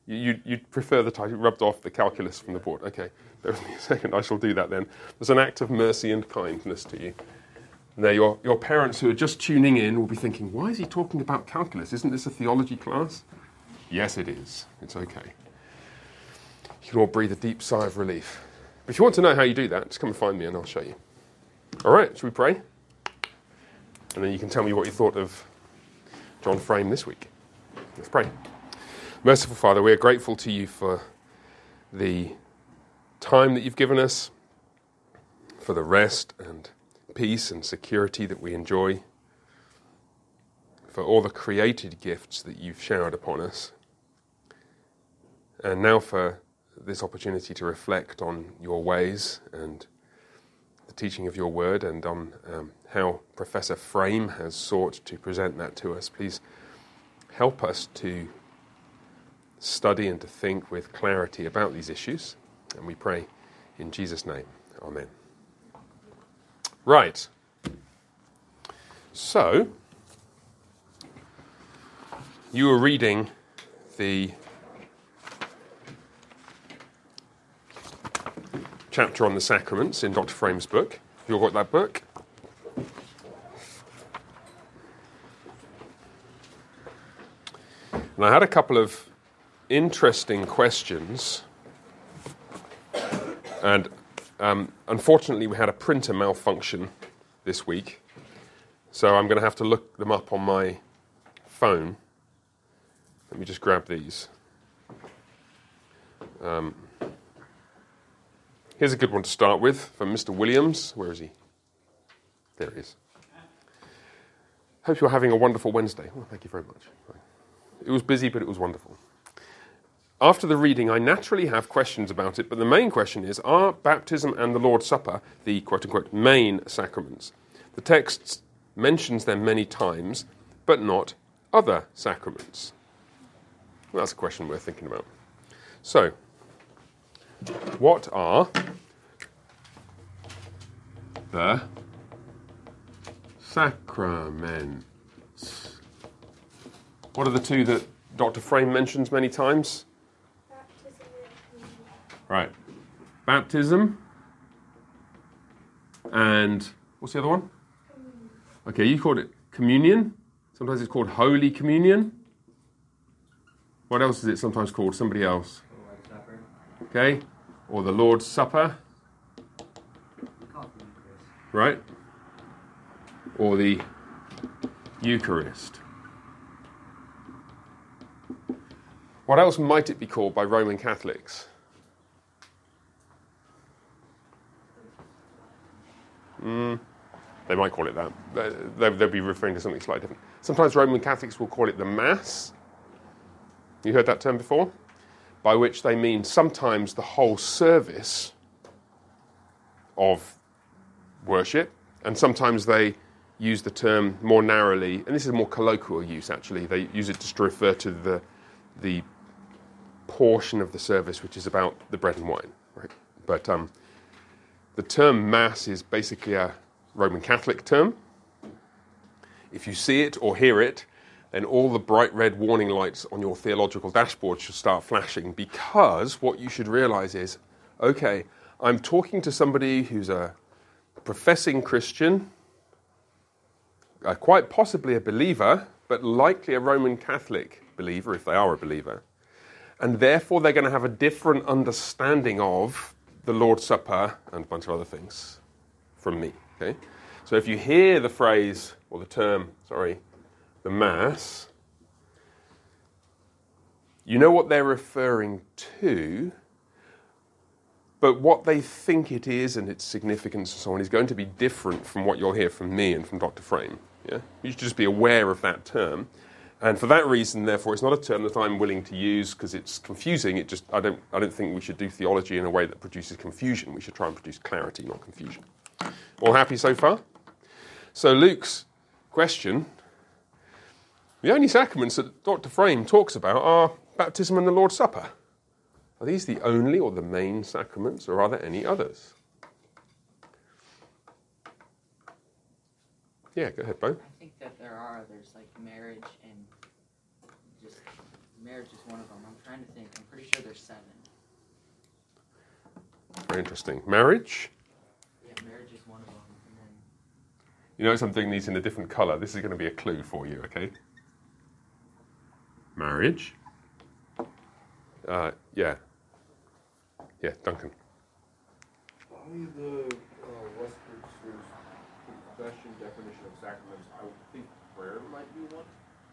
You'd prefer the title rubbed off the calculus from the board. Okay, bear with me a second. I shall do that then. There's an act of mercy and kindness to you. Now, your parents who are just tuning in will be thinking, why is he talking about calculus? Isn't this a theology class? Yes, it is. It's okay. You can all breathe a deep sigh of relief. But if you want to know how you do that, just come and find me and I'll show you. All right, should we pray? And then you can tell me what you thought of John Frame this week. Let's pray. Merciful Father, we are grateful to you for the time that you've given us, for the rest and peace and security that we enjoy, for all the created gifts that you've showered upon us, and now for this opportunity to reflect on your ways and the teaching of your word and on how Professor Frame has sought to present that to us. Please help us to study and to think with clarity about these issues, and we pray in Jesus' name. Amen. Right. So, you were reading the chapter on the sacraments in Dr. Frame's book. Have you all got that book? And I had a couple of interesting questions, and unfortunately we had a printer malfunction this week, so I'm going to have to look them up on my phone. Let me just grab these. Here's a good one to start with from Mr. Williams. Where is he? There he is. Hope you're having a wonderful Wednesday. Well, thank you very much. It was busy, but it was wonderful. After the reading, I naturally have questions about it, but the main question is, are baptism and the Lord's Supper the quote-unquote main sacraments? The text mentions them many times, but not other sacraments. Well, that's a question we're thinking about. So, what are the sacraments? What are the two that Dr. Frame mentions many times? Baptism and communion. Right. Baptism and what's the other one? Communion. Okay, you called it communion. Sometimes it's called Holy Communion. What else is it sometimes called? Somebody else. Lord's Supper. Okay. Or the Lord's Supper. Right. Or the Eucharist. What else might it be called by Roman Catholics? They might call it that. They'll be referring to something slightly different. Sometimes Roman Catholics will call it the Mass. You heard that term before? By which they mean sometimes the whole service of worship, and sometimes they use the term more narrowly, and this is a more colloquial use actually. They use it just to refer to the portion of the service which is about the bread and wine, right? But the term Mass is basically a Roman Catholic term. If you see it or hear it, then all the bright red warning lights on your theological dashboard should start flashing, because what you should realize is, okay, I'm talking to somebody who's a professing Christian, quite possibly a believer, but likely a Roman Catholic believer, if they are a believer, and therefore they're going to have a different understanding of the Lord's Supper and a bunch of other things from me, okay? So if you hear the phrase, or the term, the Mass, you know what they're referring to, but what they think it is and its significance and so on is going to be different from what you'll hear from me and from Dr. Frame. Yeah? You should just be aware of that term. And for that reason, therefore, it's not a term that I'm willing to use because it's confusing. I don't think we should do theology in a way that produces confusion. We should try and produce clarity, not confusion. All happy so far? So Luke's question, the only sacraments that Dr. Frame talks about are baptism and the Lord's Supper. Are these the only or the main sacraments, or are there any others? Yeah, go ahead, Bo. I think that there are. There's like marriage and just marriage is one of them. I'm trying to think. I'm pretty sure there's 7. Very interesting. Marriage? Yeah, marriage is one of them. And then You notice I'm doing these in a different colour. This is going to be a clue for you, okay? Marriage. Yeah. Yeah, Duncan. By the Westminster's Confession definition of sacraments, I would think prayer might be one.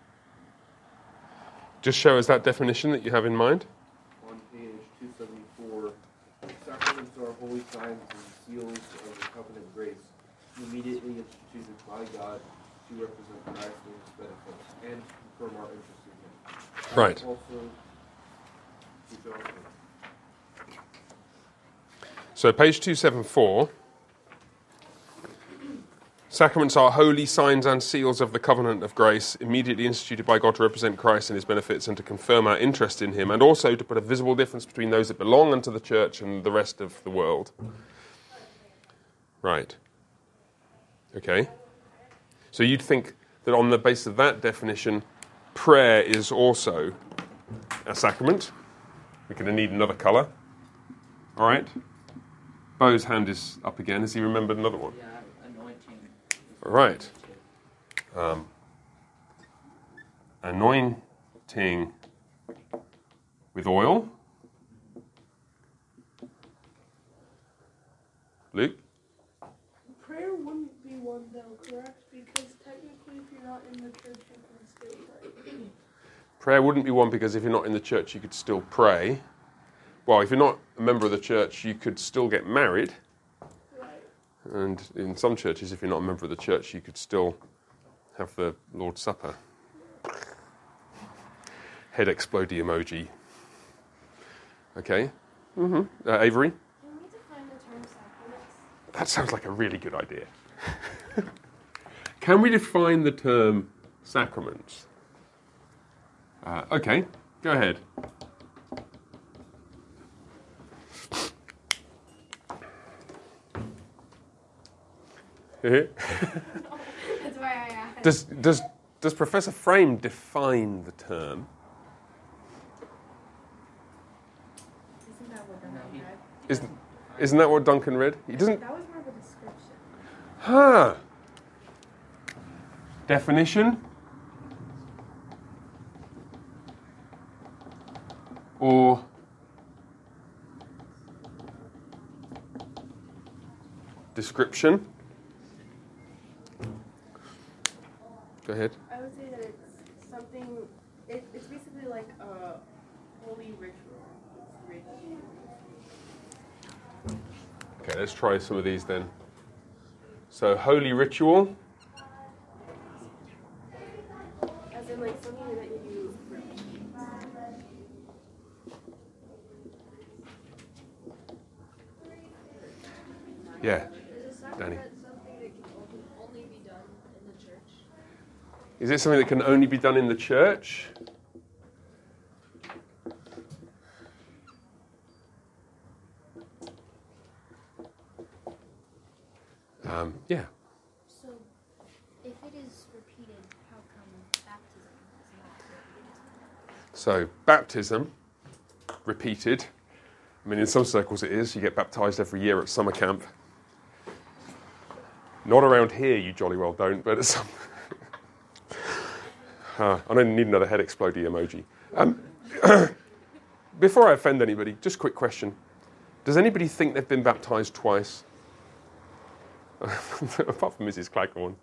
Just show us that definition that you have in mind. On page 274, sacraments are holy signs and seals of the covenant of grace, immediately instituted by God to represent Christ and his benefits, and to confirm our interest in him. Right. Also, to Jonathan. So page 274. Sacraments are holy signs and seals of the covenant of grace, immediately instituted by God to represent Christ and his benefits and to confirm our interest in him, and also to put a visible difference between those that belong unto the church and the rest of the world. Right. Okay. So you'd think that on the basis of that definition, prayer is also a sacrament. We're going to need another colour. All right. Bo's hand is up again. Has he remembered another one? yeah, anointing. All right. Anointing with oil. Luke? Prayer wouldn't be one though, correct? Because technically if you're not in the church, you can still pray. Prayer wouldn't be one because if you're not in the church, you could still pray. Well, if you're not a member of the church, you could still get married. Right. And in some churches, if you're not a member of the church, you could still have the Lord's Supper. Head explodey emoji. Okay. Avery? Can we define the term sacraments? That sounds like a really good idea. Can we define the term sacraments? Okay, go ahead. That's why I asked. Does Professor Frame define the term? Isn't that what Duncan No, he- read? Isn't that what Duncan read? He doesn't. That was more of a description. Huh. Definition? Or description? Go ahead. I would say that it's something, it's basically like a holy ritual. It's written. Okay, let's try some of these then. So, holy ritual. As in like something that you repeat. Yeah. Is a Danny. sacrament something that can only be done in the church? Is it something that can only be done in the church? Yeah. So, if it is repeated, how come baptism is not repeated? So, baptism, repeated. I mean, in some circles it is. You get baptised every year at summer camp. Not around here, you jolly well don't, but at some... I don't need another head explodey emoji. Before I offend anybody, just a quick question. Does anybody think they've been baptised twice? Apart from Mrs. Claghorn.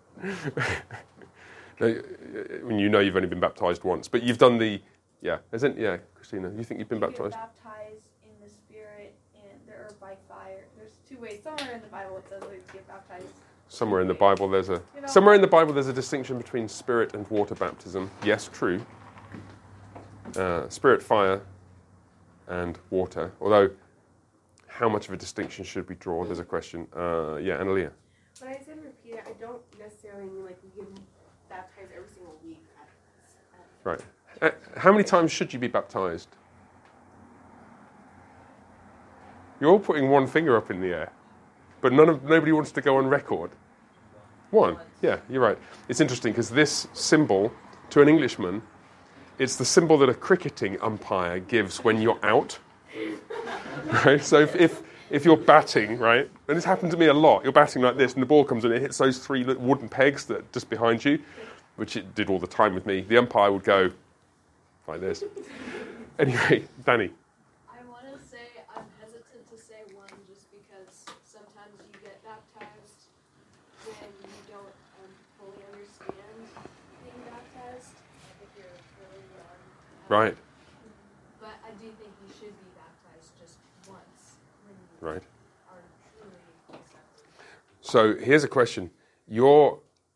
When you know you've only been baptised once, but you've done the... Yeah, Christina, you think you've been You baptised? get baptized in the Spirit or by fire. There's 2 ways. Somewhere in the Bible it says that you get baptized. Somewhere in the Bible there's a You know- somewhere in the Bible there's a distinction between spirit and water baptism. Yes, true. Spirit, fire, and water. Although, how much of a distinction should we draw? There's a question. Analia. When I said repeat it, I don't necessarily mean like we get baptized every single week. Right. How many times should you be baptized? You're all putting one finger up in the air, but nobody wants to go on record. One. Yeah, you're right. It's interesting because this symbol, to an Englishman, it's the symbol that a cricketing umpire gives when you're out. Right? So if you're batting, right, and this happened to me a lot, you're batting like this and the ball comes and it hits those 3 wooden pegs that are just behind you, which it did all the time with me, the umpire would go like this. Anyway, Danny. I want to say I'm hesitant to say 1 just because sometimes you get baptized when you don't fully understand being baptized. Like if you're really young. Right. But I do think you should be baptized just once when you Right. are truly accepted. So here's a question. You're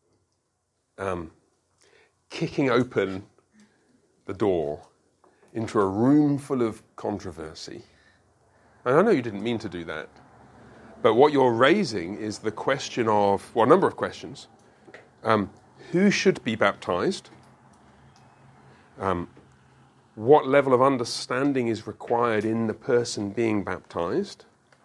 kicking open the door into a room full of controversy. And I know you didn't mean to do that. But what you're raising is the question of, well, a number of questions. Who should be baptized? What level of understanding is required in the person being baptized?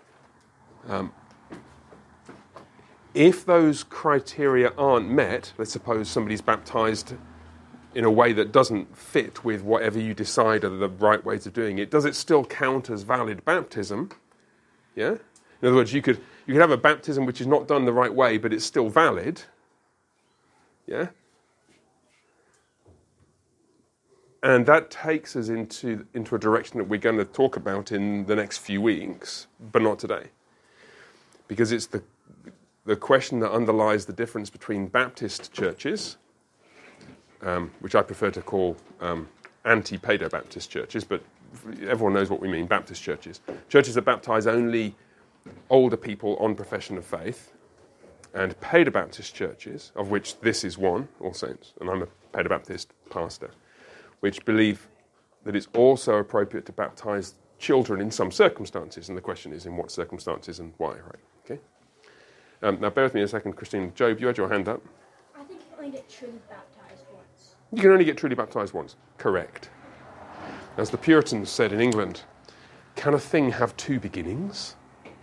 If those criteria aren't met, let's suppose somebody's baptized in a way that doesn't fit with whatever you decide are the right ways of doing it, does it still count as valid baptism? Yeah? In other words, you could have a baptism which is not done the right way, but it's still valid. Yeah? And that takes us into a direction that we're going to talk about in the next few weeks, but not today. Because it's the question that underlies the difference between Baptist churches, which I prefer to call anti-Paedo-Baptist churches, but everyone knows what we mean, Baptist churches. Churches that baptize only older people on profession of faith, and Paedo-Baptist churches, of which this is one, All Saints, and I'm a Paedo-Baptist pastor, which believe that it's also appropriate to baptize children in some circumstances, and the question is in what circumstances and why, right? Okay. Now bear with me a second, Christine. Job, you had your hand up. I think you only get truly baptized once. You can only get truly baptized once. Correct. As the Puritans said in England, can a thing have 2 beginnings?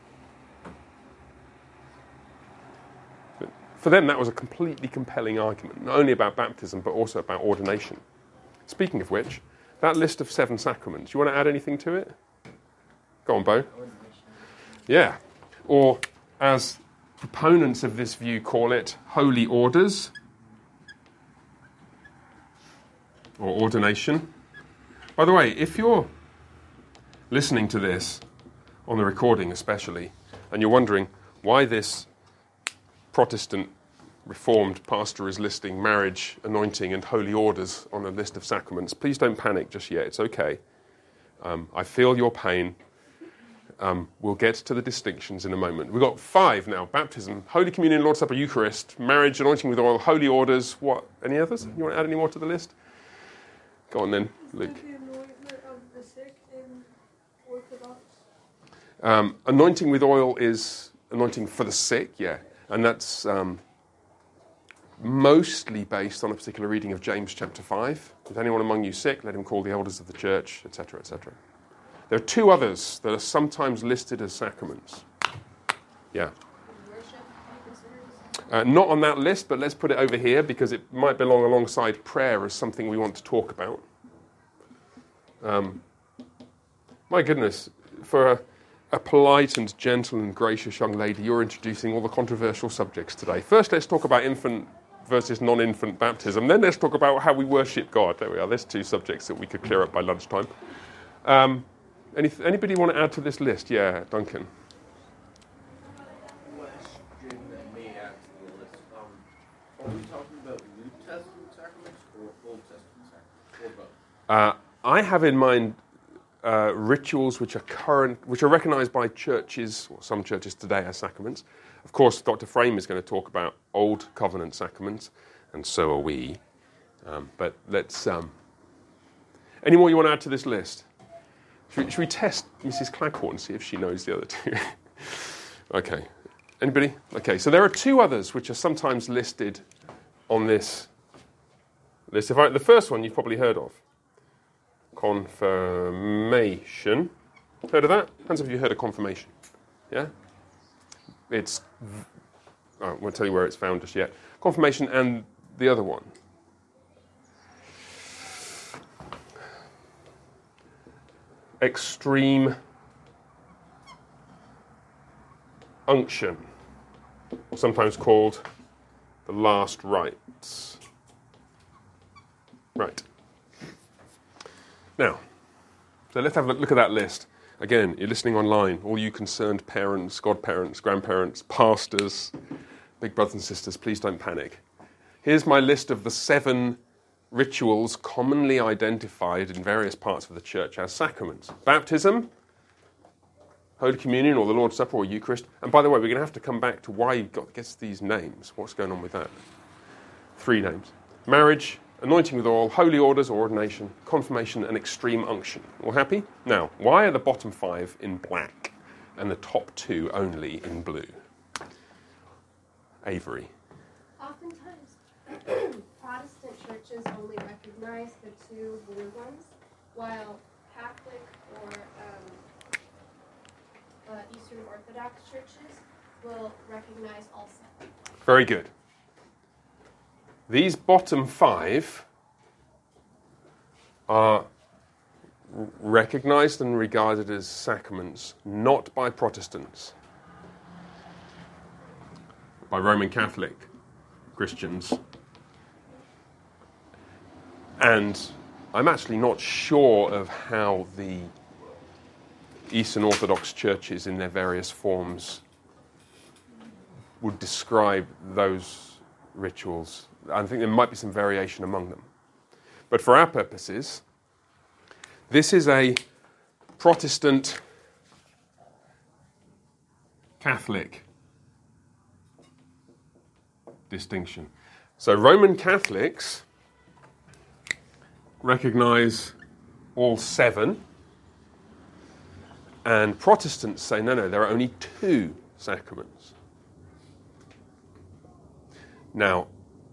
But for them, that was a completely compelling argument, not only about baptism, but also about ordination. Speaking of which, that list of 7 sacraments, you want to add anything to it? Go on, Bo. Yeah. Or, as proponents of this view call it, holy orders, or ordination. By the way, if you're listening to this, on the recording especially, and you're wondering why this Protestant Reformed pastor is listing marriage, anointing, and holy orders on a list of sacraments, please don't panic just yet. It's okay. I feel your pain. We'll get to the distinctions in a moment. We've got 5 now: baptism, Holy Communion, Lord's Supper, Eucharist, marriage, anointing with oil, holy orders. What? Any others? You want to add any more to the list? Go on then, Luke. The anointment of the sick in Orthodox. Anointing with oil is anointing for the sick, yeah. And that's mostly based on a particular reading of James chapter 5. Is anyone among you sick? Let him call the elders of the church, etc., etc. There are 2 others that are sometimes listed as sacraments. Yeah. Not on that list, but let's put it over here because it might belong alongside prayer as something we want to talk about. My goodness, for a polite and gentle and gracious young lady, you're introducing all the controversial subjects today. First, let's talk about infant versus non-infant baptism. Then let's talk about how we worship God. There we are. There's 2 subjects that we could clear up by lunchtime. Anybody want to add to this list? Yeah, Duncan. Question that may add to the list. Are we talking about New Testament sacraments or Old Testament sacraments, or both? I have in mind rituals which are recognised by churches, or some churches today, as sacraments. Of course, Dr. Frame is going to talk about Old Covenant sacraments, and so are we. But let's... any more you want to add to this list? Should we test Mrs. Claghorn and see if she knows the other 2? Okay. Anybody? Okay, so there are 2 others which are sometimes listed on this list. The first one you've probably heard of. Confirmation. Heard of that? Hands up if you heard of confirmation. Yeah? I won't tell you where it's found just yet. Confirmation and the other one. extreme unction, sometimes called the last rites. Right. Now, so let's have a look at that list. Again, you're listening online, all you concerned parents, godparents, grandparents, pastors, big brothers and sisters, please don't panic. Here's my list of the 7 rituals commonly identified in various parts of the church as sacraments. Baptism, Holy Communion, or the Lord's Supper, or Eucharist. And by the way, we're going to have to come back to why you gets these names. What's going on with that? 3 names. Marriage, anointing with oil, holy orders or ordination, confirmation, and extreme unction. All happy? Now, why are the bottom 5 in black and the top 2 only in blue? Avery. Oftentimes, Protestant churches only recognize the 2 blue ones, while Catholic or Eastern Orthodox churches will recognize all 7. Very good. These bottom 5 are recognized and regarded as sacraments, not by Protestants, by Roman Catholic Christians. And I'm actually not sure of how the Eastern Orthodox churches in their various forms would describe those rituals. I think there might be some variation among them. But for our purposes, this is a Protestant Catholic distinction. So Roman Catholics recognize all 7, and Protestants say, no, there are only 2 sacraments. Now,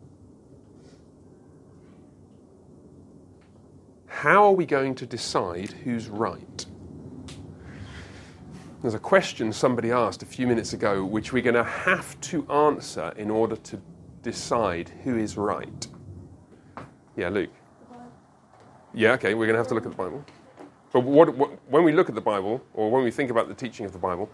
how are we going to decide who's right? There's a question somebody asked a few minutes ago, which we're going to have to answer in order to decide who is right. Yeah, Luke. Yeah, okay, we're going to have to look at the Bible. But when we look at the Bible, or when we think about the teaching of the Bible,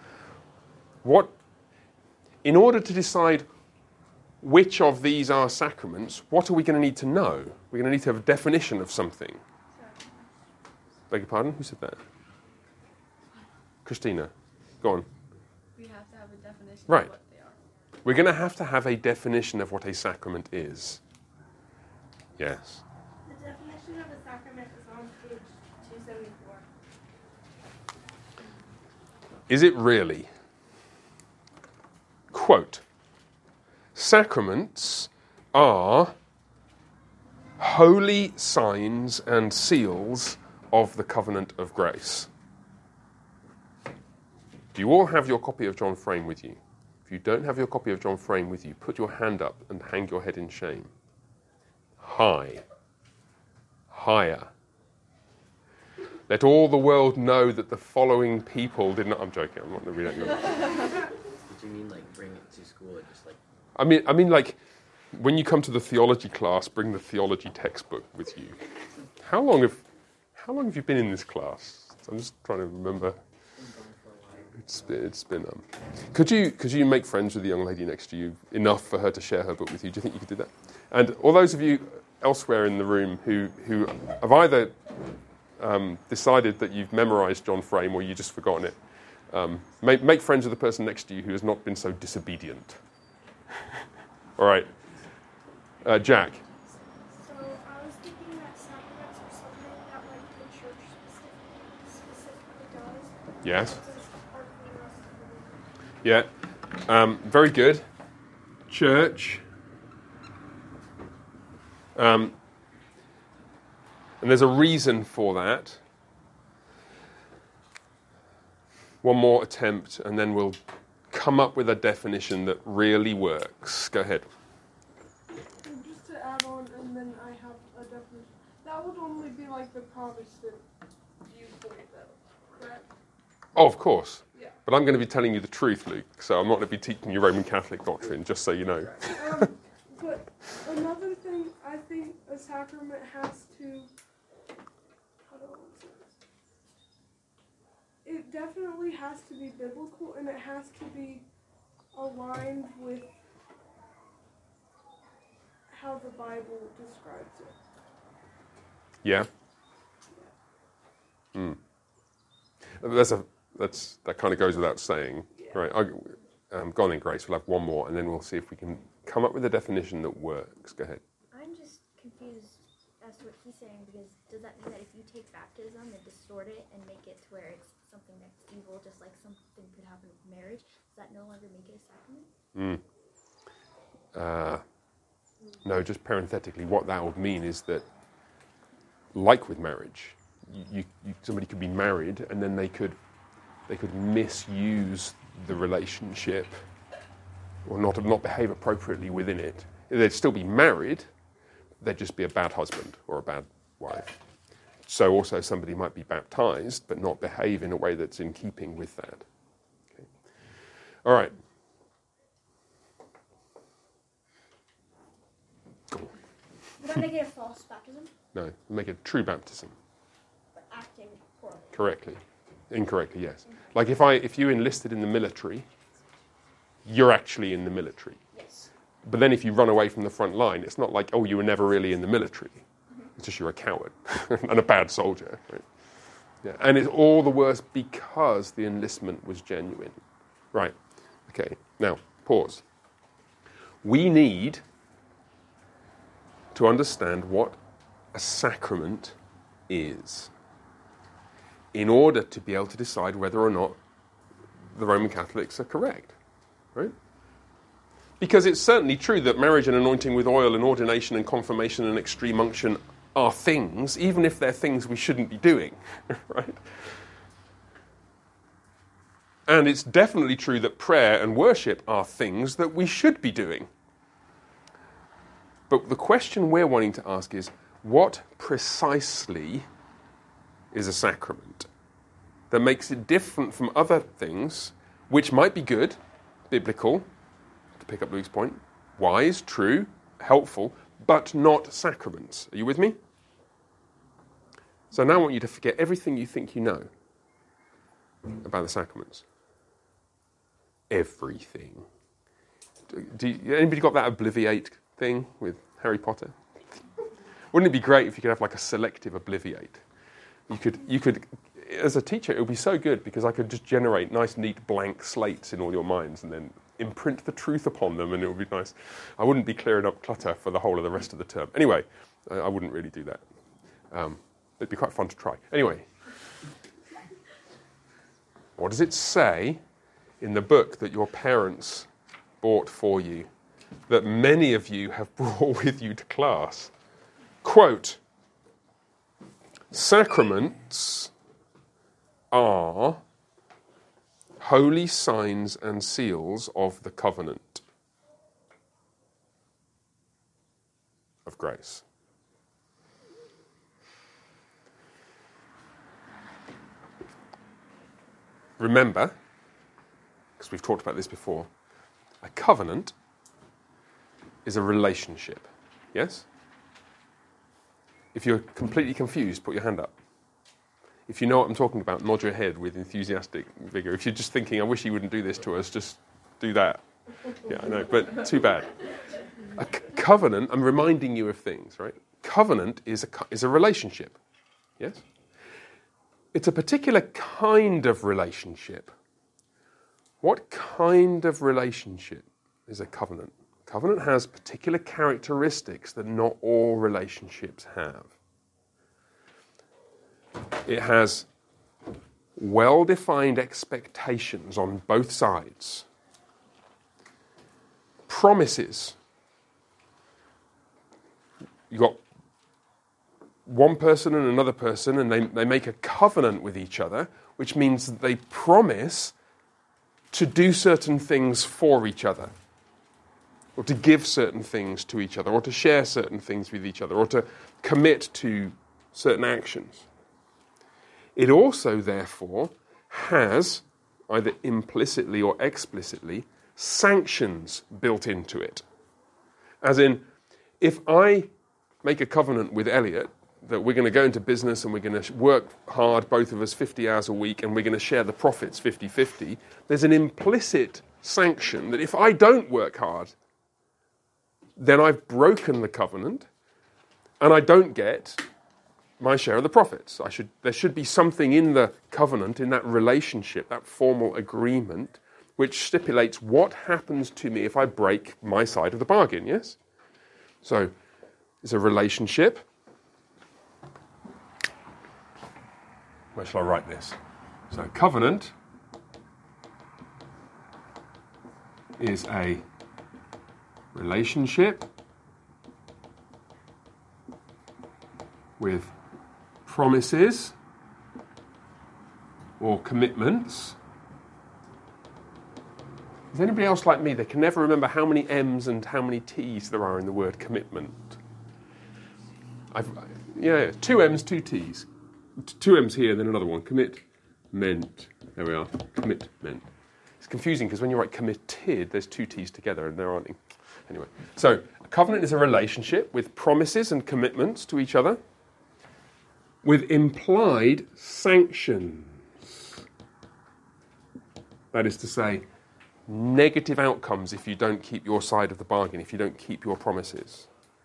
in order to decide which of these are sacraments, what are we going to need to know? We're going to need to have a definition of something. Beg your pardon? Who said that? Christina. Go on. We have to have a definition Right. of what they are. We're going to have a definition of what a sacrament is. Yes. The definition of a sacrament is on page 274. Is it really? Quote, sacraments are holy signs and seals of the covenant of grace. Do you all have your copy of John Frame with you? If you don't have your copy of John Frame with you, put your hand up and hang your head in shame. High. Higher. Let all the world know that the following people did not... I'm joking, I'm not going to read that. Did you mean like bring it to school or just like... I mean, like, when you come to the theology class, bring the theology textbook with you. How long have you been in this class? I'm just trying to remember. It's been. Could you make friends with the young lady next to you enough for her to share her book with you? Do you think you could do that? And all those of you elsewhere in the room who have either decided that you've memorised John Frame or you've just forgotten it, make friends with the person next to you who has not been so disobedient. All right, Jack. So I was thinking that sacraments are something that like the church specifically does. Yes. It's apart from the rest of the world. Yeah. Very good. Church. And there's a reason for that. One more attempt, and then we'll come up with a definition that really works. Go ahead. And just to add on, and then I have a definition. That would only be like the Protestant viewpoint, though, correct? Oh, of course. Yeah. But I'm going to be telling you the truth, Luke, so I'm not going to be teaching you Roman Catholic doctrine, just so you know. But another thing, I think a sacrament has to... How do I want to say this? it definitely has to be biblical, and it has to be aligned with how the Bible describes it. Yeah. That kind of goes without saying, right? Go on then, Grace. We'll have one more, and then we'll see if we can come up with a definition that works. Go ahead. I'm just confused as to what he's saying, because does that mean that if you take baptism and distort it and make it to where it's something that's evil, just like something could happen with marriage, does that no longer make it a sacrament? No, just parenthetically, what that would mean is that, like with marriage, somebody could be married and then they could misuse the relationship or not behave appropriately within it. They'd still be married, they'd just be a bad husband or a bad wife. So also somebody might be baptized but not behave in a way that's in keeping with that. Okay. All right. Would that make it a false baptism? No, make it true baptism. But acting poorly. Correctly. Incorrectly, yes. Like if you enlisted in the military, you're actually in the military. Yes. But then if you run away from the front line, it's not like, oh, you were never really in the military. It's just you're a coward and a bad soldier. Right? Yeah. And it's all the worse because the enlistment was genuine. Right. Okay. Now, pause. We need to understand what a sacrament is in order to be able to decide whether or not the Roman Catholics are correct, right? Because it's certainly true that marriage and anointing with oil and ordination and confirmation and extreme unction are things, even if they're things we shouldn't be doing, right? And it's definitely true that prayer and worship are things that we should be doing. But the question we're wanting to ask is, what precisely is a sacrament that makes it different from other things, which might be good, biblical, to pick up Luke's point, wise, true, helpful, but not sacraments? Are you with me? So now I want you to forget everything you think you know about the sacraments. Everything. Anybody got that obliviate thing with Harry Potter? Wouldn't it be great if you could have like a selective obliviate? You could, as a teacher, it would be so good because I could just generate nice, neat, blank slates in all your minds and then imprint the truth upon them, and it would be nice. I wouldn't be clearing up clutter for the whole of the rest of the term. Anyway, I wouldn't really do that. It'd be quite fun to try. Anyway, what does it say in the book that your parents bought for you that many of you have brought with you to class? Quote, sacraments are holy signs and seals of the covenant of grace. Remember, because we've talked about this before, a covenant is a relationship. Yes? If you're completely confused, put your hand up. If you know what I'm talking about, nod your head with enthusiastic vigour. If you're just thinking, I wish he wouldn't do this to us, just do that. Yeah, I know, but too bad. A covenant, I'm reminding you of things, right? Covenant is a relationship. Yes? It's a particular kind of relationship. What kind of relationship is a covenant? Covenant has particular characteristics that not all relationships have. It has well-defined expectations on both sides. Promises. You've got one person and another person, and they make a covenant with each other, which means that they promise to do certain things for each other, or to give certain things to each other, or to share certain things with each other, or to commit to certain actions. It also, therefore, has, either implicitly or explicitly, sanctions built into it. As in, if I make a covenant with Elliot that we're going to go into business and we're going to work hard, both of us, 50 hours a week, and we're going to share the profits 50-50, there's an implicit sanction that if I don't work hard, then I've broken the covenant and I don't get my share of the profits. There should be something in the covenant, in that relationship, that formal agreement, which stipulates what happens to me if I break my side of the bargain, yes? So, it's a relationship. Where shall I write this? So, covenant is a relationship with promises or commitments. Is anybody else like me? They can never remember how many M's and how many T's there are in the word commitment. 2 M's, 2 T's. 2 M's here, then another one. Commitment. There we are. Commitment. It's confusing because when you write committed, there's 2 T's together and there aren't any. Anyway, so a covenant is a relationship with promises and commitments to each other, with implied sanctions. That is to say, negative outcomes if you don't keep your side of the bargain, if you don't keep your promises.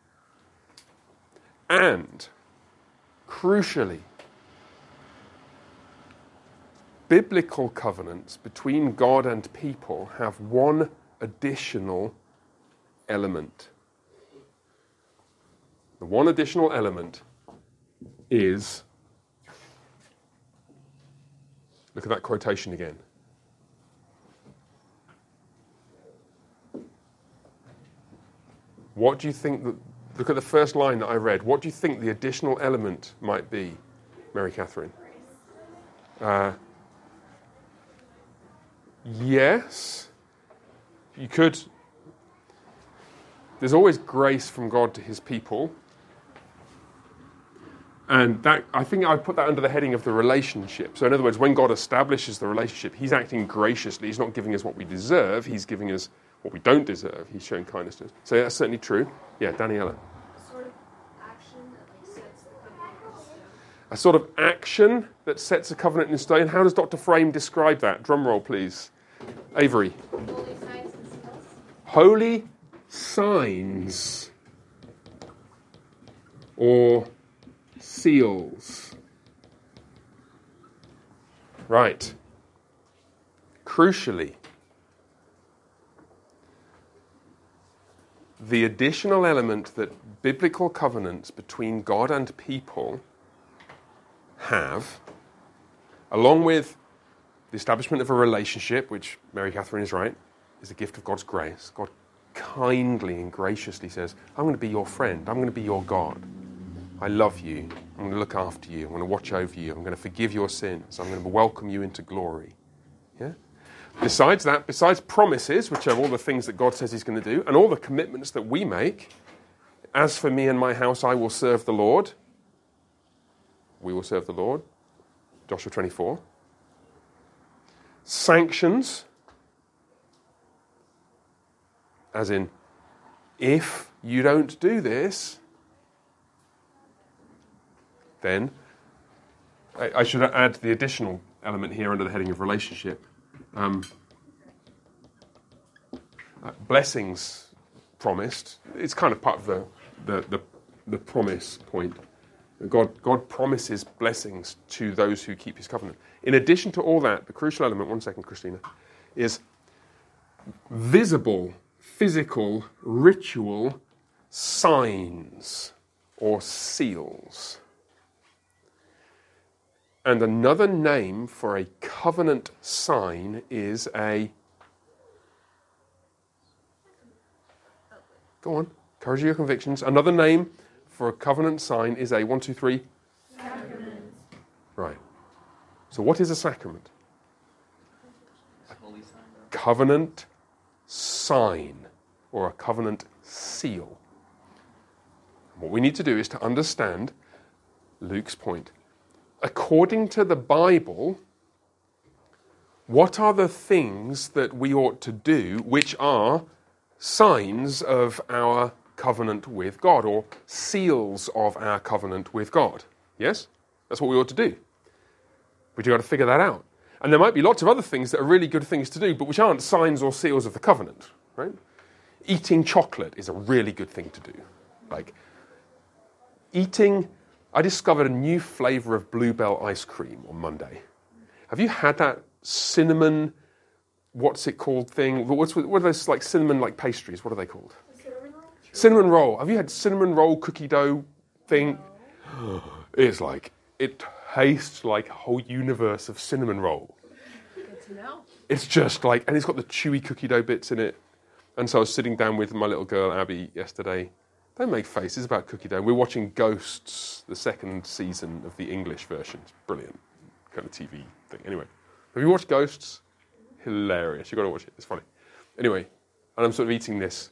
And, crucially, biblical covenants between God and people have one additional element. The one additional element is, look at that quotation again. What do you think, look at the first line that I read, what do you think the additional element might be, Mary Catherine? Yes, you could. There's always grace from God to his people. And that, I think I put that under the heading of the relationship. So in other words, when God establishes the relationship, he's acting graciously. He's not giving us what we deserve. He's giving us what we don't deserve. He's showing kindness to us. So that's certainly true. Yeah, Daniela. Sort of action that sets the covenant in stone. A sort of action that sets a covenant in stone. How does Dr. Frame describe that? Drum roll, please. Avery. Holy signs and seals. Holy signs or seals. Right. Crucially, the additional element that biblical covenants between God and people have, along with the establishment of a relationship, which Mary Catherine is right, is a gift of God's grace. God kindly and graciously says, I'm going to be your friend. I'm going to be your God. I love you. I'm going to look after you. I'm going to watch over you. I'm going to forgive your sins. I'm going to welcome you into glory. Yeah? Besides that, besides promises, which are all the things that God says he's going to do, and all the commitments that we make, as for me and my house, I will serve the Lord. We will serve the Lord. Joshua 24. Sanctions, as in, if you don't do this, then I should add the additional element here under the heading of relationship. Blessings promised. It's kind of part of the promise point. God promises blessings to those who keep his covenant. In addition to all that, the crucial element, one second, Christina, is visible, physical, ritual signs or seals. And another name for a covenant sign is a... Go on, courage your convictions. Another name for a covenant sign is a 1, 2, 3. Sacrament. Right. So what is a sacrament? Holy sign. Covenant sign or a covenant seal. What we need to do is to understand Luke's point. According to the Bible, what are the things that we ought to do which are signs of our covenant with God, or seals of our covenant with God. Yes? That's what we ought to do. But you've got to figure that out. And there might be lots of other things that are really good things to do, but which aren't signs or seals of the covenant, right? Eating chocolate is a really good thing to do. Like, I discovered a new flavour of Bluebell ice cream on Monday. Have you had that cinnamon, what's it called thing? What are those like cinnamon like pastries? What are they called? Cinnamon roll? Cinnamon roll. Have you had cinnamon roll cookie dough thing? No. It's like, it tastes like a whole universe of cinnamon roll. Good to know. It's just like, and it's got the chewy cookie dough bits in it. And so I was sitting down with my little girl, Abby, yesterday. Don't make faces about cookie dough. We're watching Ghosts, the second season of the English version. It's brilliant kind of TV thing. Anyway, have you watched Ghosts? Hilarious. You've got to watch it. It's funny. Anyway, and I'm sort of eating this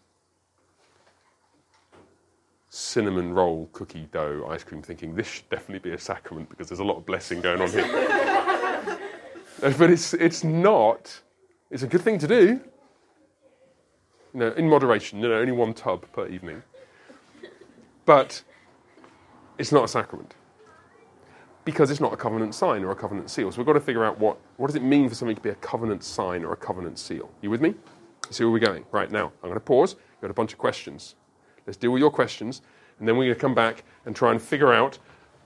cinnamon roll cookie dough ice cream thinking this should definitely be a sacrament because there's a lot of blessing going on here. But it's not. It's a good thing to do. You know, in moderation, only one tub per evening. But it's not a sacrament. Because it's not a covenant sign or a covenant seal. So we've got to figure out what does it mean for something to be a covenant sign or a covenant seal. You with me? You see where we're going? Right, now, I'm going to pause. We've got a bunch of questions. Let's deal with your questions. And then we're going to come back and try and figure out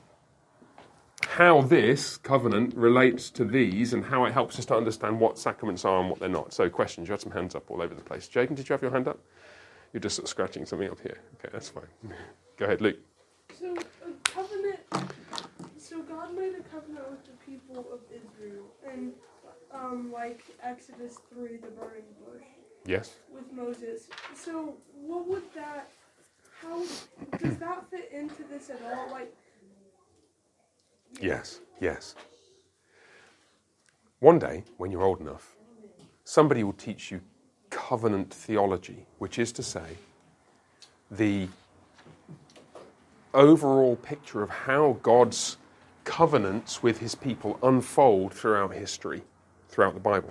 how this covenant relates to these and how it helps us to understand what sacraments are and what they're not. So questions. You had some hands up all over the place. Jacob, did you have your hand up? You're just sort of scratching something up here. Okay, that's fine. Go ahead, Luke. So a covenant. So God made a covenant with the people of Israel, and like Exodus 3, the burning bush. Yes. With Moses. So what would that? How does that fit into this at all? Like. Yes. One day, when you're old enough, somebody will teach you covenant theology, which is to say, the overall picture of how God's covenants with his people unfold throughout history, throughout the Bible.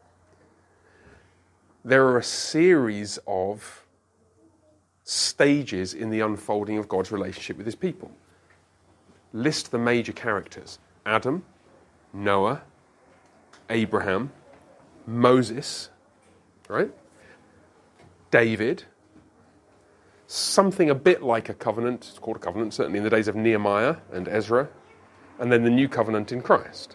There are a series of stages in the unfolding of God's relationship with his people. List the major characters: Adam, Noah, Abraham, Moses, right? David, something a bit like a covenant, it's called a covenant, certainly in the days of Nehemiah and Ezra, and then the new covenant in Christ.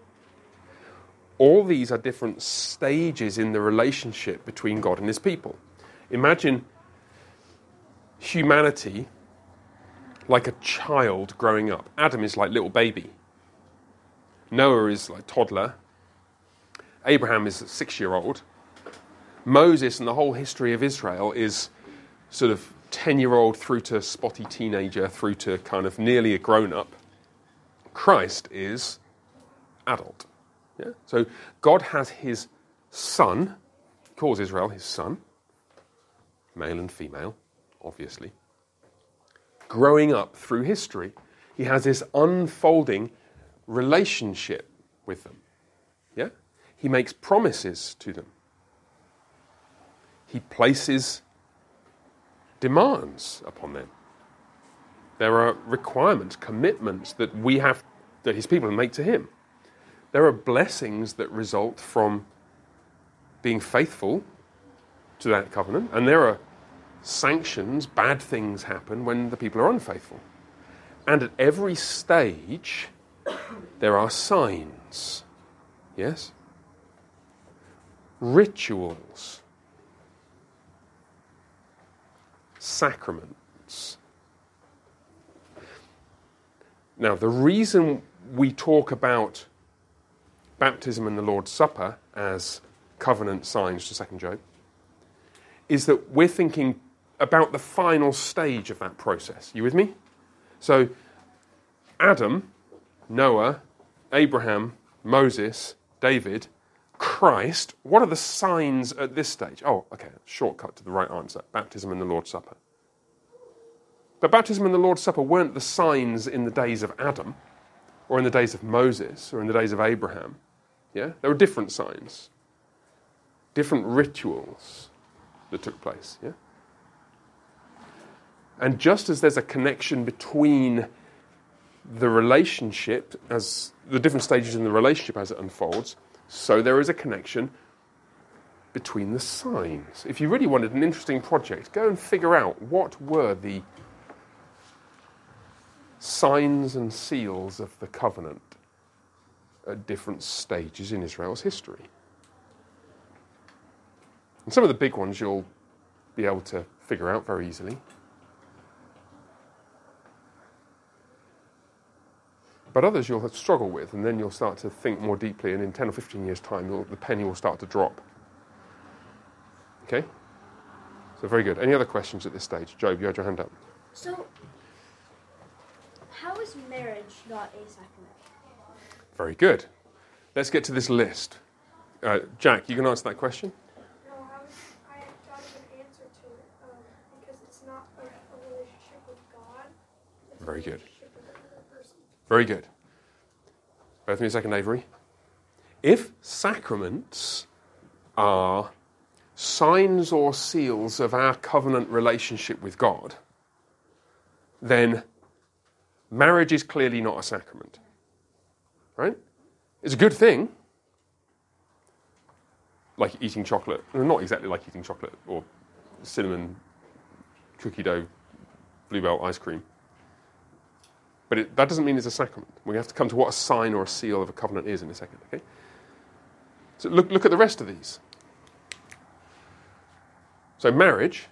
All these are different stages in the relationship between God and his people. Imagine humanity like a child growing up. Adam is like little baby. Noah is like toddler. Abraham is a 6-year-old. Moses and the whole history of Israel is sort of 10-year-old through to spotty teenager through to kind of nearly a grown-up. Christ is adult. Yeah? So God has his son, he calls Israel his son, male and female, obviously. Growing up through history, he has this unfolding relationship with them. Yeah? He makes promises to them. He places demands upon them. There are requirements, commitments that his people make to him. There are blessings that result from being faithful to that covenant, and there are sanctions, bad things happen when the people are unfaithful. And at every stage, there are signs. Yes? Rituals. Sacraments. Now, the reason we talk about baptism and the Lord's Supper as covenant signs to 2nd Job is that we're thinking about the final stage of that process. You with me? So, Adam, Noah, Abraham, Moses, David, Christ, what are the signs at this stage? Oh, okay, shortcut to the right answer. Baptism and the Lord's Supper. But baptism and the Lord's Supper weren't the signs in the days of Adam, or in the days of Moses, or in the days of Abraham. Yeah? There were different signs. Different rituals that took place. Yeah? And just as there's a connection between the relationship, as the different stages in the relationship as it unfolds, so there is a connection between the signs. If you really wanted an interesting project, go and figure out what were the signs and seals of the covenant at different stages in Israel's history. And some of the big ones you'll be able to figure out very easily. But others you'll have to struggle with, and then you'll start to think more deeply, and in 10 or 15 years' time, the penny will start to drop. Okay? So very good. Any other questions at this stage? Job, you had your hand up. So, how is marriage not a sacrament? Very good. Let's get to this list. Jack, you can answer that question? No, I got an answer to it because it's not a relationship with God. It's Very good. A relationship with another person. Very good. Both me a second, Avery. If sacraments are signs or seals of our covenant relationship with God, then marriage is clearly not a sacrament. Right? It's a good thing. Like eating chocolate. Not exactly like eating chocolate or cinnamon cookie dough bluebell ice cream. But that doesn't mean it's a sacrament. We have to come to what a sign or a seal of a covenant is in a second. Okay? So look at the rest of these. So marriage,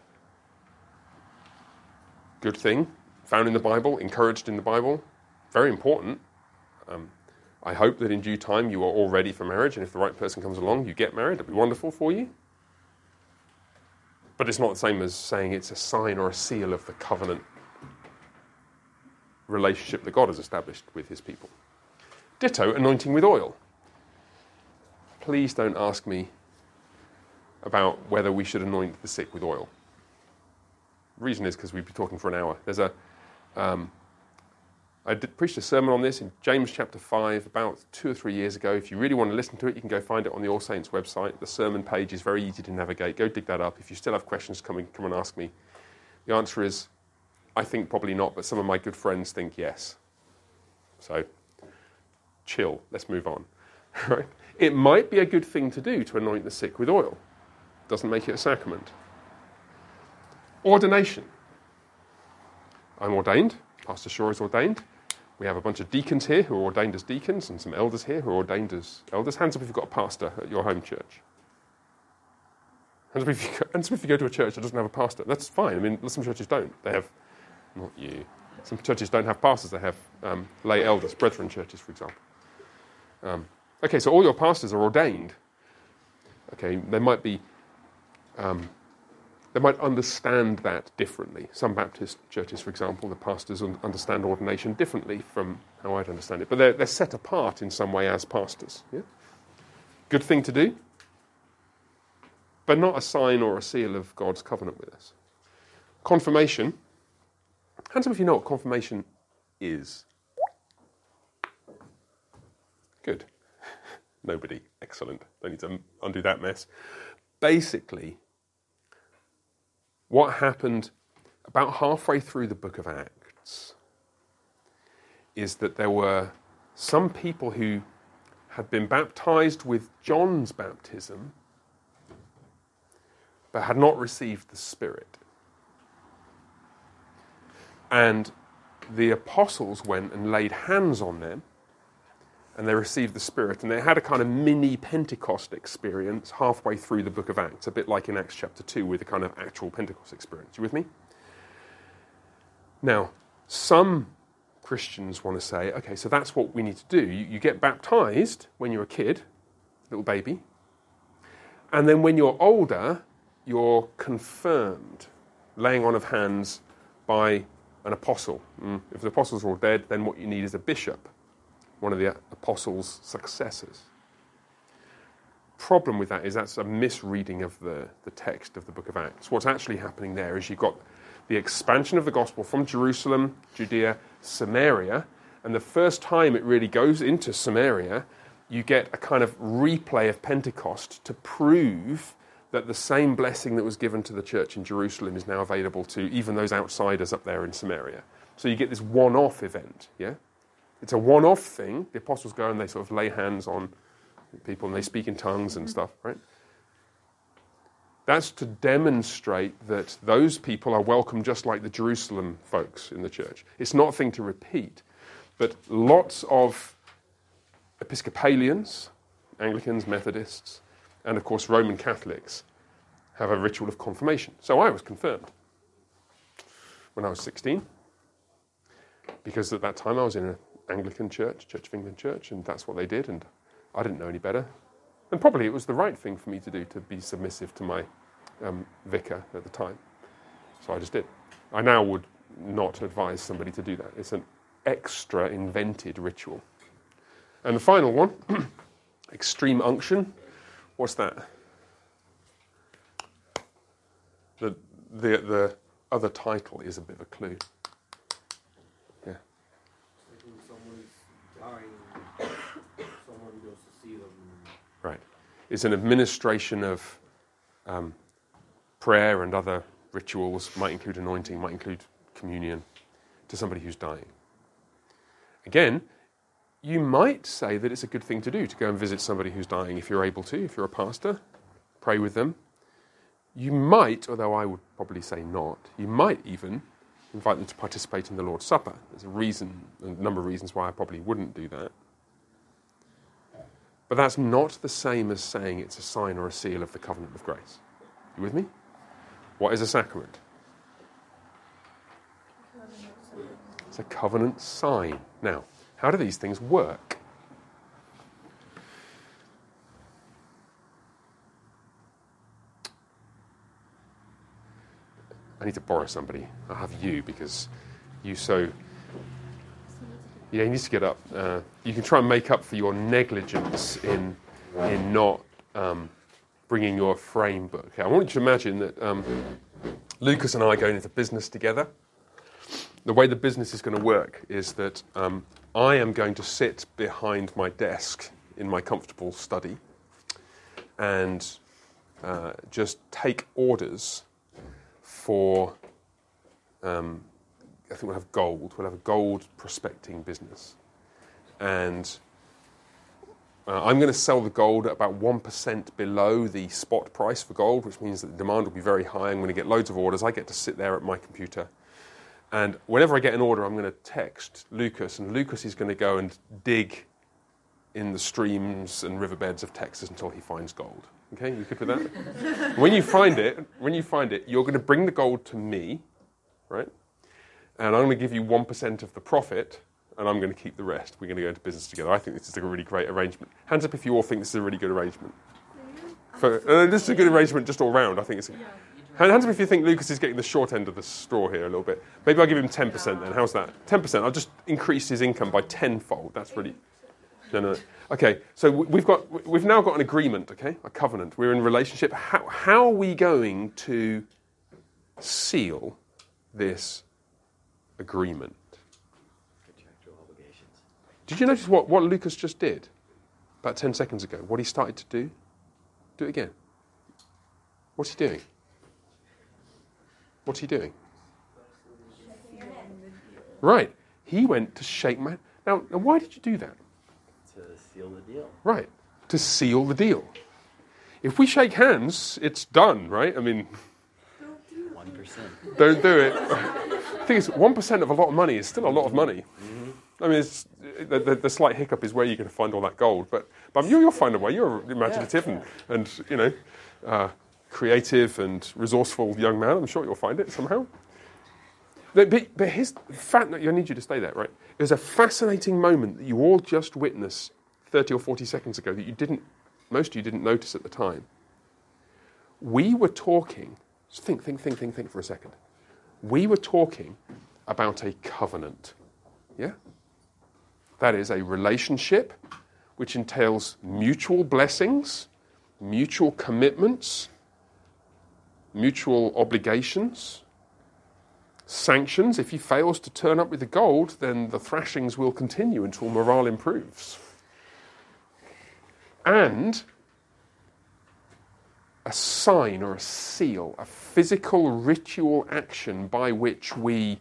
good thing, found in the Bible, encouraged in the Bible, very important. I hope that in due time you are all ready for marriage, and if the right person comes along, you get married. It'll be wonderful for you. But it's not the same as saying it's a sign or a seal of the covenant relationship that God has established with his people. Ditto, anointing with oil. Please don't ask me about whether we should anoint the sick with oil. The reason is because we'd be talking for an hour. There's I preached a sermon on this in James chapter 5 about 2 or 3 years ago. If you really want to listen to it, you can go find it on the All Saints website. The sermon page is very easy to navigate. Go dig that up. If you still have questions, come and ask me. The answer is, I think probably not, but some of my good friends think yes. So, chill. Let's move on. Right? It might be a good thing to do to anoint the sick with oil. Doesn't make it a sacrament. Ordination. I'm ordained. Pastor Shaw is ordained. We have a bunch of deacons here who are ordained as deacons and some elders here who are ordained as elders. Hands up if you've got a pastor at your home church. Hands up if you go to a church that doesn't have a pastor. That's fine. I mean, some churches don't. They have, not you. Some churches don't have pastors. They have lay elders, brethren churches, for example. Okay, so all your pastors are ordained. Okay, they might be... They might understand that differently. Some Baptist churches, for example, the pastors understand ordination differently from how I'd understand it. But they're set apart in some way as pastors. Yeah? Good thing to do, but not a sign or a seal of God's covenant with us. Confirmation. Hands up if you know what confirmation is. Good. Nobody. Excellent. Don't need to undo that mess. Basically, what happened about halfway through the book of Acts is that there were some people who had been baptized with John's baptism but had not received the Spirit. And the apostles went and laid hands on them and they received the Spirit. And they had a kind of mini Pentecost experience halfway through the book of Acts, a bit like in Acts chapter 2 with a kind of actual Pentecost experience. You with me? Now, some Christians want to say, okay, so that's what we need to do. You get baptized when you're a kid, little baby, and then when you're older, you're confirmed, laying on of hands by an apostle. If the apostles are all dead, then what you need is a bishop, one of the apostles' successors. Problem with that is that's a misreading of the text of the book of Acts. What's actually happening there is you've got the expansion of the gospel from Jerusalem, Judea, Samaria, and the first time it really goes into Samaria, you get a kind of replay of Pentecost to prove that the same blessing that was given to the church in Jerusalem is now available to even those outsiders up there in Samaria. So you get this one-off event, yeah? It's a one-off thing. The apostles go and they sort of lay hands on people and they speak in tongues and stuff, right? That's to demonstrate that those people are welcome just like the Jerusalem folks in the church. It's not a thing to repeat, but lots of Episcopalians, Anglicans, Methodists, and of course Roman Catholics have a ritual of confirmation. So I was confirmed when I was 16, because at that time I was in an Anglican church, Church of England church, and that's what they did, and I didn't know any better. And probably it was the right thing for me to do, to be submissive to my vicar at the time. So I just did. I now would not advise somebody to do that. It's an extra invented ritual. And the final one, extreme unction. What's that? The other title is a bit of a clue. Yeah. Like when someone's dying, someone goes to see them. Right. It's an administration of prayer and other rituals, might include anointing, might include communion, to somebody who's dying. Again, you might say that it's a good thing to do, to go and visit somebody who's dying if you're able to, if you're a pastor, pray with them. You might, although I would probably say not, you might even invite them to participate in the Lord's Supper. There's a number of reasons why I probably wouldn't do that. But that's not the same as saying it's a sign or a seal of the covenant of grace. You with me? What is a sacrament? It's a covenant sign. Now, how do these things work? I need to borrow somebody. I'll have you, because you so... Yeah, you need to get up. You can try and make up for your negligence in not bringing your frame book. Okay, I want you to imagine that Lucas and I are going into business together. The way the business is going to work is that I am going to sit behind my desk in my comfortable study and just take orders for... I think we'll have gold. We'll have a gold prospecting business. And I'm going to sell the gold at about 1% below the spot price for gold, which means that the demand will be very high. I'm going to get loads of orders. I get to sit there at my computer. And whenever I get an order, I'm going to text Lucas, and Lucas is going to go and dig in the streams and riverbeds of Texas until he finds gold. Okay, you good with that? When you find it, you're going to bring the gold to me, right? And I'm going to give you 1% of the profit, and I'm going to keep the rest. We're going to go into business together. I think this is a really great arrangement. Hands up if you all think this is a really good arrangement. This is a good arrangement just all round. I think it's. Hands up if you think Lucas is getting the short end of the straw here a little bit. Maybe I'll give him 10% then. How's that? 10%. I'll just increase his income by tenfold. That's really. No. Okay. So we've now got an agreement. Okay, a covenant. We're in relationship. How are we going to seal this agreement? Contractual obligations. Did you notice what Lucas just did about 10 seconds ago? What he started to do? Do it again. What's he doing? What's he doing? Right. He went to shake my... Now, why did you do that? To seal the deal. Right. To seal the deal. If we shake hands, it's done, right? I mean... 1%. Don't do it. The thing is, 1% of a lot of money is still a lot of money. Mm-hmm. I mean, the slight hiccup is where you're going to find all that gold. But you'll find a way. You're imaginative and creative and resourceful young man. I'm sure you'll find it somehow. But here's the fact that I need you to stay there, right? There's a fascinating moment that you all just witnessed 30 or 40 seconds ago that most of you didn't notice at the time. We were talking... Think for a second. We were talking about a covenant, yeah? That is a relationship which entails mutual blessings, mutual commitments, mutual obligations, sanctions. If he fails to turn up with the gold, then the thrashings will continue until morale improves. And a a sign or a seal, a physical ritual action by which we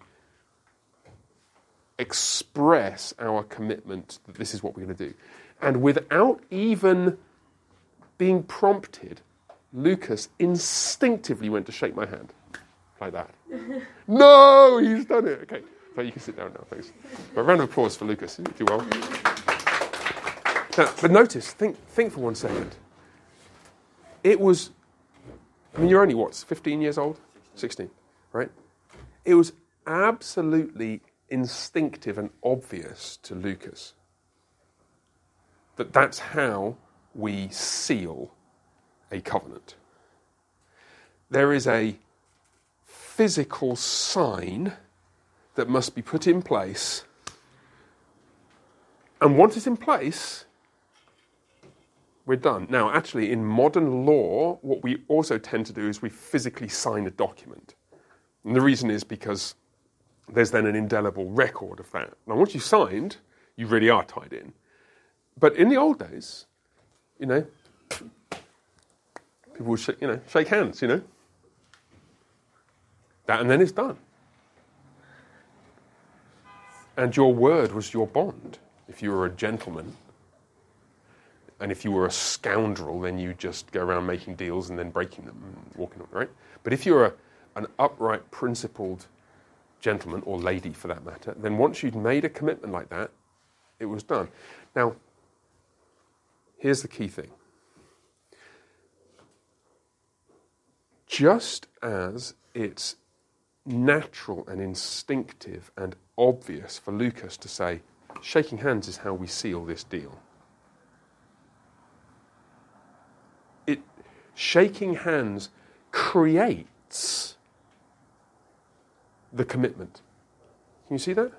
express our commitment that this is what we're going to do. And without even being prompted, Lucas instinctively went to shake my hand. Like that. No, he's done it. Okay, so you can sit down now, thanks. A round of applause for Lucas. You do well. Now, but notice, think for 1 second. It was, I mean, you're only, 15 years old? 16, right? It was absolutely instinctive and obvious to Lucas that that's how we seal a covenant. There is a physical sign that must be put in place, and once it's in place, we're done. Now, actually, in modern law, what we also tend to do is we physically sign a document. And the reason is because there's then an indelible record of that. Now, once you've signed, you really are tied in. But in the old days, people would shake hands, That, and then it's done. And your word was your bond. If you were a gentleman, and if you were a scoundrel, then you just go around making deals and then breaking them and walking on, right? But if you're an upright, principled gentleman, or lady for that matter, then once you'd made a commitment like that, it was done. Now, here's the key thing. Just as it's natural and instinctive and obvious for Lucas to say, shaking hands is how we seal this deal. Shaking hands creates the commitment. Can you see that?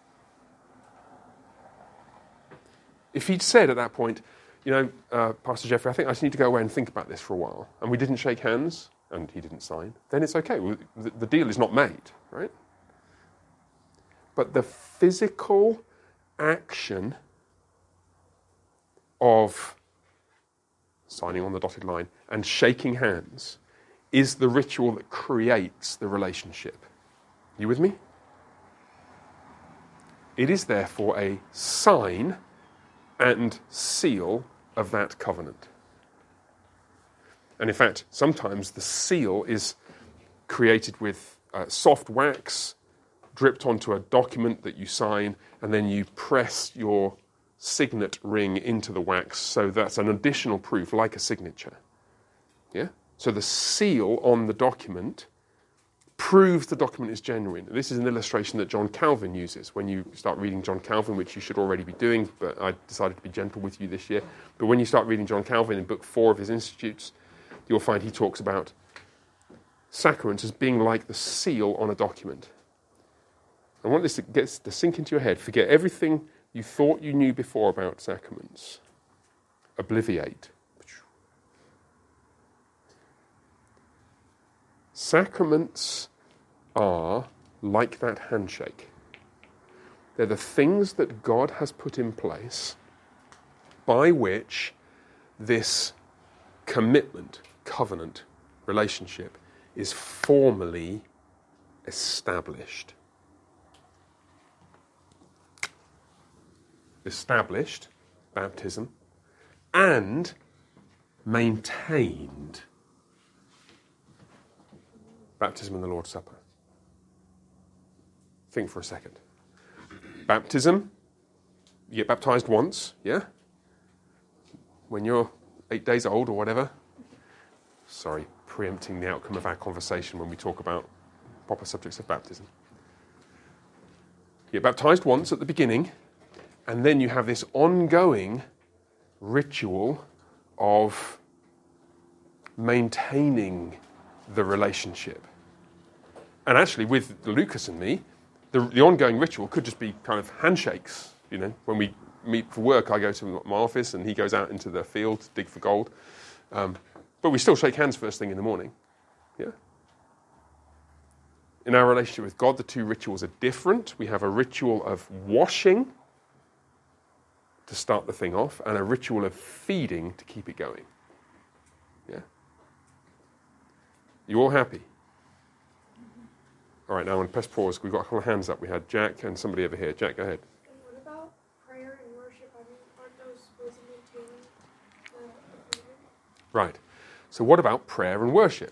If he'd said at that point, Pastor Jeffrey, I think I just need to go away and think about this for a while, and we didn't shake hands, and he didn't sign, then it's okay. The deal is not made, right? But the physical action of signing on the dotted line and shaking hands is the ritual that creates the relationship. You with me? It is therefore a sign and seal of that covenant. And in fact, sometimes the seal is created with soft wax dripped onto a document that you sign, and then you press your signet ring into the wax, so that's an additional proof, like a signature. Yeah? So the seal on the document proves the document is genuine. This is an illustration that John Calvin uses when you start reading John Calvin, which you should already be doing, but I decided to be gentle with you this year. But when you start reading John Calvin in book 4 of his Institutes, you'll find he talks about sacraments as being like the seal on a document. I want this to sink into your head. Forget everything you thought you knew before about sacraments. Obliviate. Sacraments are like that handshake. They're the things that God has put in place by which this commitment, covenant, relationship is formally established. Established, baptism, and maintained, baptism and the Lord's Supper. Think for a second. Baptism, you get baptized once, yeah? When you're 8 days old or whatever. Sorry, preempting the outcome of our conversation when we talk about proper subjects of baptism. You get baptized once at the beginning, and then you have this ongoing ritual of maintaining the relationship. And actually, with Lucas and me, the ongoing ritual could just be kind of handshakes. When we meet for work, I go to my office and he goes out into the field to dig for gold. But we still shake hands first thing in the morning. Yeah. In our relationship with God, the two rituals are different. We have a ritual of washing to start the thing off, and a ritual of feeding to keep it going. Yeah? You all happy? All right, now I'm going to press pause. We've got a couple of hands up. We had Jack and somebody over here. Jack, go ahead. And what about prayer and worship? I mean, aren't those supposed to maintain the agreement? Right. So what about prayer and worship?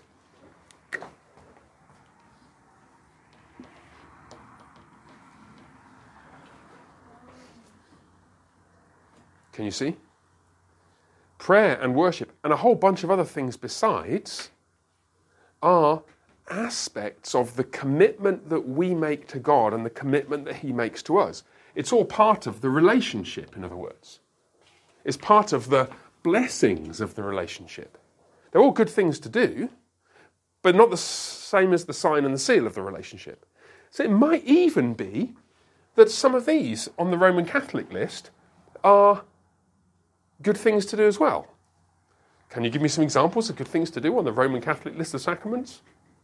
Can you see? Prayer and worship and a whole bunch of other things besides are aspects of the commitment that we make to God and the commitment that He makes to us. It's all part of the relationship, in other words. It's part of the blessings of the relationship. They're all good things to do, but not the same as the sign and the seal of the relationship. So it might even be that some of these on the Roman Catholic list are good things to do as well. Can you give me some examples of good things to do on the Roman Catholic list of sacraments?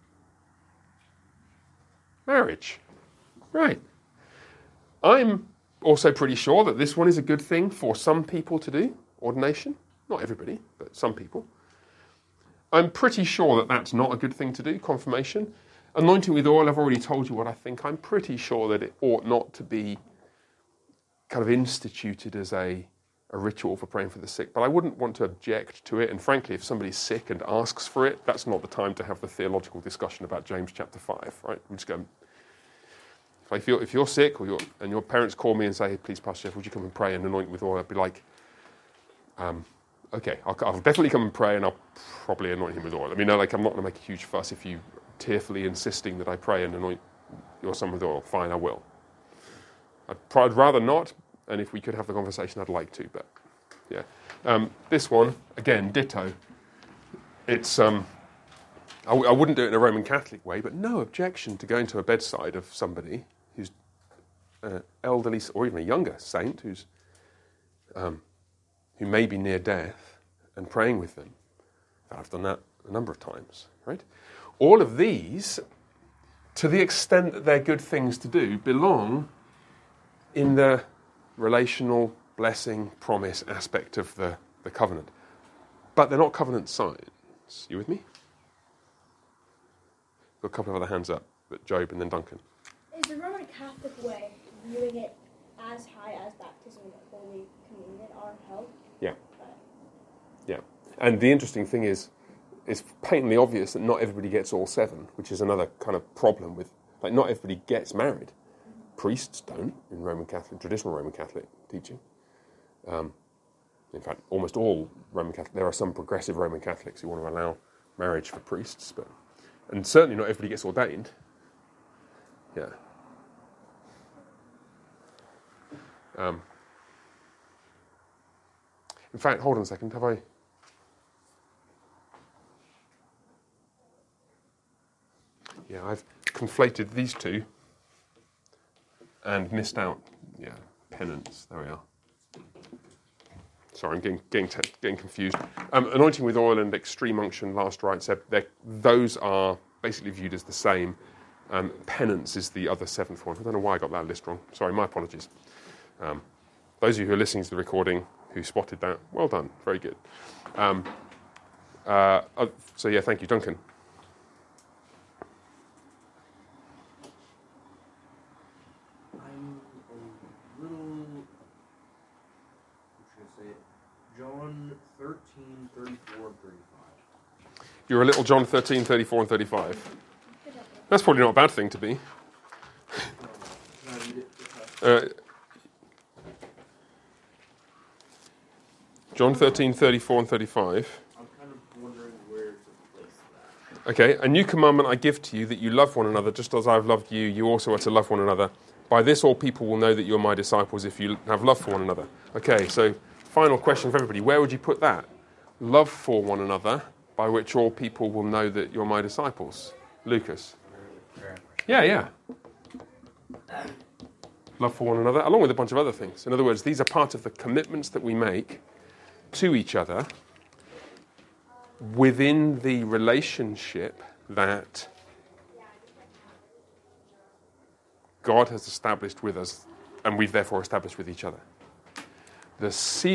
Marriage. Right. I'm also pretty sure that this one is a good thing for some people to do, ordination. Not everybody, but some people. I'm pretty sure that that's not a good thing to do, confirmation. Anointing with oil, I've already told you what I think. I'm pretty sure that it ought not to be kind of instituted as a ritual for praying for the sick, but I wouldn't want to object to it. And frankly, if somebody's sick and asks for it, that's not the time to have the theological discussion about James chapter 5, right? I'm just going, if you're sick or and your parents call me and say, hey, please, Pastor Jeff, would you come and pray and anoint with oil? I'd be like, okay, I'll definitely come and pray and I'll probably anoint him with oil. I mean, I'm not going to make a huge fuss if you tearfully insisting that I pray and anoint your son with oil. Fine, I will. I'd rather not. And if we could have the conversation, I'd like to, but yeah. This one, again, ditto. It's, I wouldn't do it in a Roman Catholic way, but no objection to going to a bedside of somebody who's elderly or even a younger saint who may be near death and praying with them. I've done that a number of times, right? All of these, to the extent that they're good things to do, belong in the relational blessing, promise aspect of the covenant. But they're not covenant signs. You with me? Got a couple of other hands up, but Job and then Duncan. Is the Roman Catholic way viewing it as high as baptism and Holy Communion are held? Yeah. Yeah. And the interesting thing is, it's patently obvious that not everybody gets all seven, which is another kind of problem with, like, not everybody gets married. Priests don't in Roman Catholic, traditional Roman Catholic teaching. In fact, almost all Roman Catholic, there are some progressive Roman Catholics who want to allow marriage for priests, and certainly not everybody gets ordained. Yeah. In fact, hold on a second, have I... Yeah, I've conflated these two and missed out, penance. There we are. Sorry, I'm getting confused. Anointing with oil and extreme unction, last rites, those are basically viewed as the same. Penance is the other seventh one. I don't know why I got that list wrong. Sorry, my apologies. Those of you who are listening to the recording who spotted that, well done, very good. So yeah, thank you, Duncan. John 13, 34, and 35. You're a little John 13, 34, and 35. That's probably not a bad thing to be. Can I read it? John 13, 34, and 35. I'm kind of wondering where to place that. Okay, a new commandment I give to you, that you love one another, just as I've loved you, you also are to love one another. By this all people will know that you're my disciples, if you have love for one another. Okay, so final question for everybody. Where would you put that? Love for one another, by which all people will know that you're my disciples. Lucas? Yeah. Love for one another, along with a bunch of other things. In other words, these are part of the commitments that we make to each other within the relationship that God has established with us, and we've therefore established with each other. The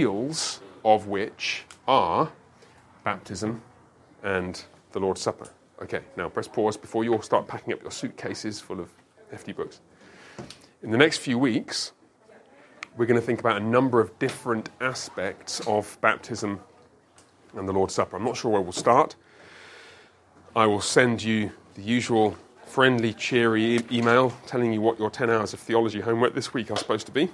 seals of which are baptism and the Lord's Supper. Okay, now press pause before you all start packing up your suitcases full of hefty books. In the next few weeks, we're going to think about a number of different aspects of baptism and the Lord's Supper. I'm not sure where we'll start. I will send you the usual friendly, cheery email telling you what your 10 hours of theology homework this week are supposed to be.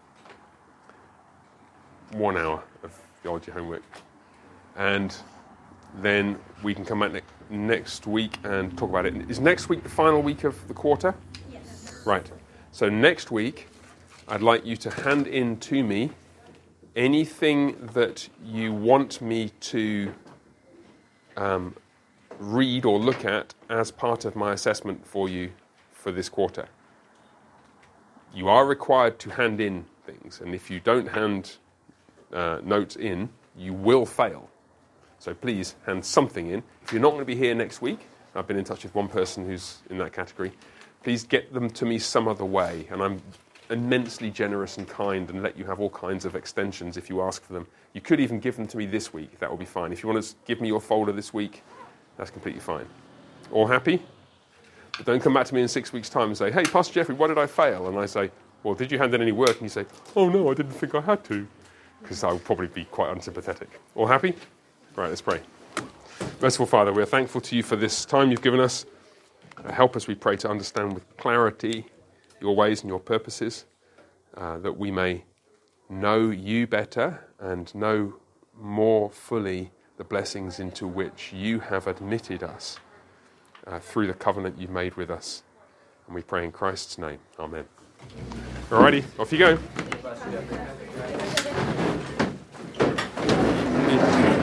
1 hour of theology homework. And then we can come back next week and talk about it. Is next week the final week of the quarter? Yes. Right. So next week, I'd like you to hand in to me anything that you want me to read or look at as part of my assessment for you for this quarter. You are required to hand in things, and if you don't hand notes in, you will fail. So please hand something in. If you're not going to be here next week, I've been in touch with one person who's in that category, please get them to me some other way, and I'm immensely generous and kind and let you have all kinds of extensions if you ask for them. You could even give them to me this week. That will be fine. If you want to give me your folder this week, that's completely fine. All happy? But don't come back to me in 6 weeks' time and say, hey, Pastor Jeffrey, why did I fail? And I say, well, did you hand in any work? And you say, oh, no, I didn't think I had to. Because I would probably be quite unsympathetic. All happy? Right, let's pray. Merciful Father, we are thankful to you for this time you've given us. Help us, we pray, to understand with clarity your ways and your purposes, that we may know you better and know more fully the blessings into which you have admitted us through the covenant you've made with us. And we pray in Christ's name. Amen. Alrighty, off you go.